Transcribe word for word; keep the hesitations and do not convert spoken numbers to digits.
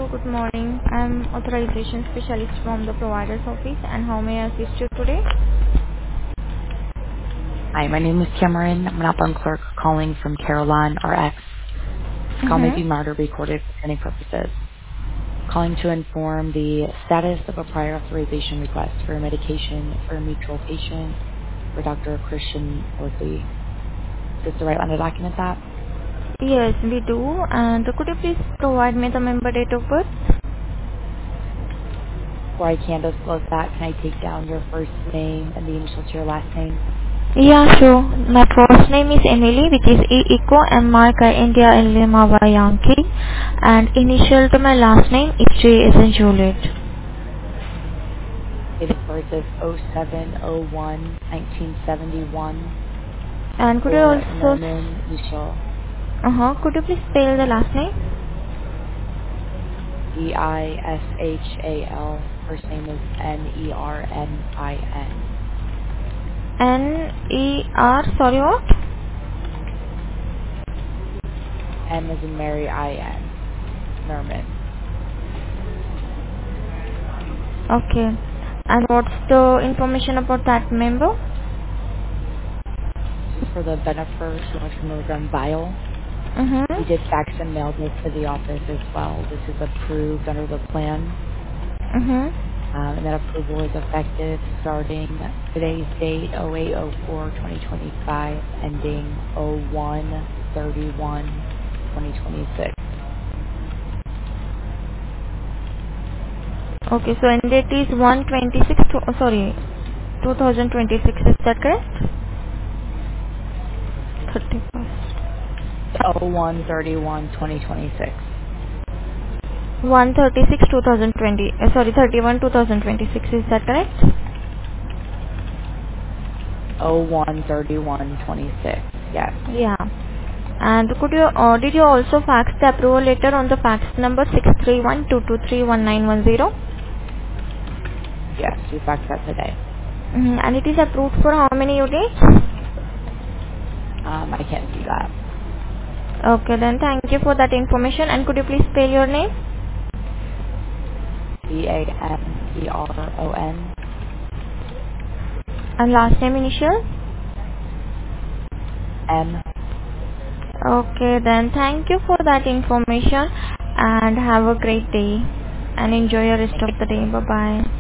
Hello, good morning. I'm authorization specialist from the provider's office, and how may I assist you today? Hi, my name is Cameron. I'm an outbound clerk calling from Caroline R X. This call may be Mm-hmm. monitored or recorded for training purposes. Calling to inform the status of a prior authorization request for a medication for a mutual patient for Doctor Christian Woodley. Is this the right line to document that? Yes, we do. And could you please provide me the member date of birth? Before I can disclose that, can I take down your first name and the initial to your last name? Yeah, sure. My first name is Emily, which is E Echo M Mark India L Lima Y Yankee, and initial to my last name is J as in Juliet. Date of birth is oh seven oh one nineteen seventy-one And could you for also, Nerman Michel. uh huh, could you please spell the last name? E I S H A L. First name is N E R N I N. N E R. Sorry, what? M as in Mary, I N. Nerman. Okay. And what's the information about that member? This is for the Benefer two hundred milligram vial. Mm-hmm. We did fax and mail this to the office as well. This is approved under the plan. Mm-hmm. Um, and that approval is effective starting today's date, oh eight oh four twenty twenty-five, ending oh one thirty-one twenty twenty-six. Okay, so end date is one twenty-six, to, oh, sorry, twenty twenty-six, is that correct? thirty-first. oh one thirty-one twenty twenty-six. one thirty-six, twenty twenty, uh, sorry, thirty-one, twenty twenty-six, is that correct? oh one thirty-one twenty-six. Yes. Yeah. And could you, uh, did you also fax the approval letter on the fax number six three one two two three one nine one zero? Yes, we faxed that today. Mm-hmm. And it is approved for how many units? Um, I can't see that. Okay, then thank you for that information. And could you please spell your name B A N E R O N and last name initial? M. Okay, then thank you for that information and have a great day and enjoy your rest Thank of the day. you. Bye bye.